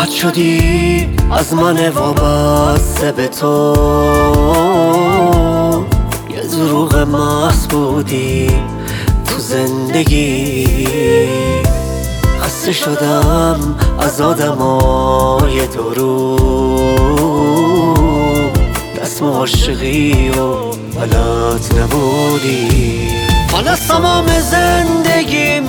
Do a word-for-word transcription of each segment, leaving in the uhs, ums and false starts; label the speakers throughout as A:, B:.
A: راحت شدی از من وابسته به تو، یه دروغ محض بودی تو زندگی. خسته شدم از آدمای درو، رسم عاشقی و بلد نبودی. من از تمام زندگیم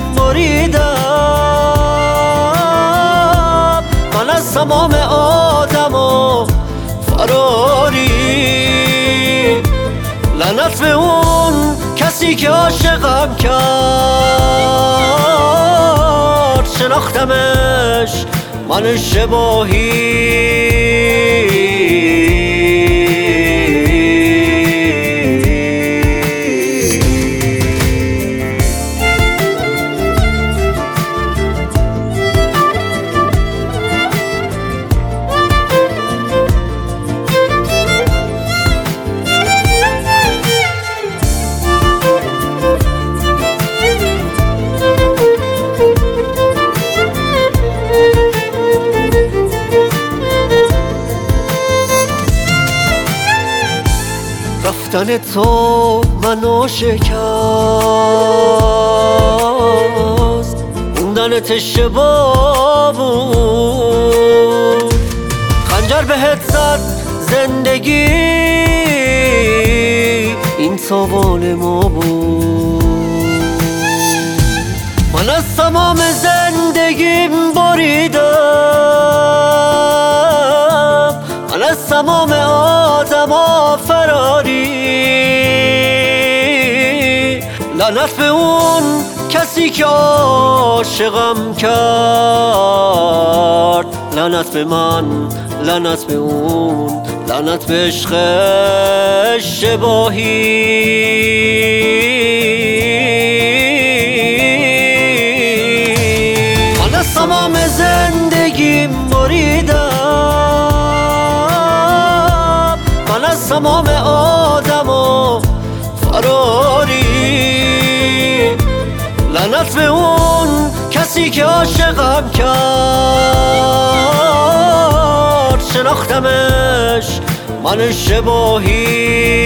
A: بریدم، من از تمام آدم و فراری. لعنت به اون کسی که عاشقم کرد، شناختمش من اشتباهی. رفتن تو منو شکست، موندنت اشتباه بود. خنجر بهت زد زندگی، این تاوان ما بود. من از تمام زندگیم بریدم، من از تمام آدما فراری. لعنت به اون کسی که عاشقم کرد، لعنت به من، لعنت به اون، لعنت به عشق اشتباهی. من از تمام زندگیم بریدم، من از تمام آدم و فراری. لعنت به اون کسی که عاشقم کرد، شناختمش من اشتباهی.